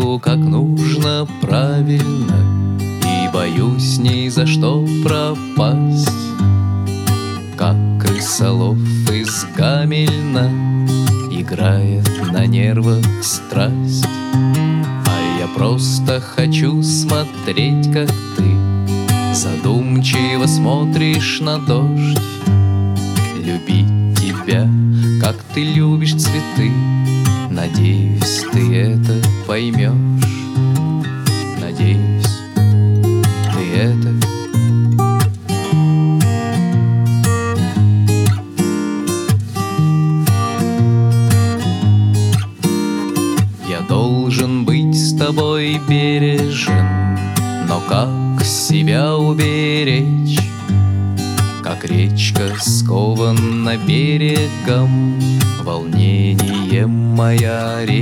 знаю, как нужно правильно, и боюсь ни за что пропасть. Как крысолов из Гамельна играет на нервах страсть. А я просто хочу смотреть, как ты задумчиво смотришь на дождь. Любить тебя, как ты любишь цветы. Надеюсь, ты это поймешь. Надеюсь, ты это. Я должен быть с тобой бережен, но как себя уберечь? Как речка скована берегом, волнением моя речь.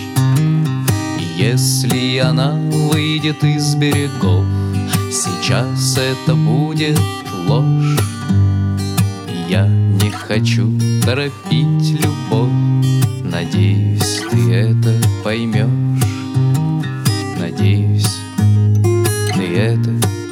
И если она выйдет из берегов, сейчас это будет ложь. И я не хочу торопить любовь. Надеюсь, ты это поймешь. Надеюсь, ты это.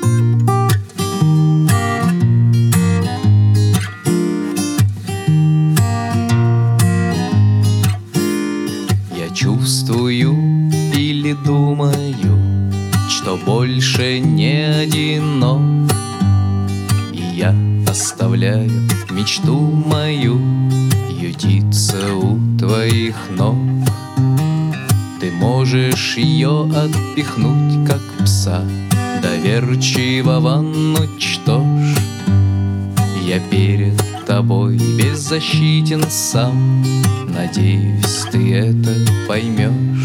Чувствую или думаю, что больше не одинок. И я оставляю мечту мою ютиться у твоих ног. Ты можешь ее отпихнуть, как пса, доверчивого, ну что ж, я перед тобой беззащитен сам. Надеюсь, ты это поймешь.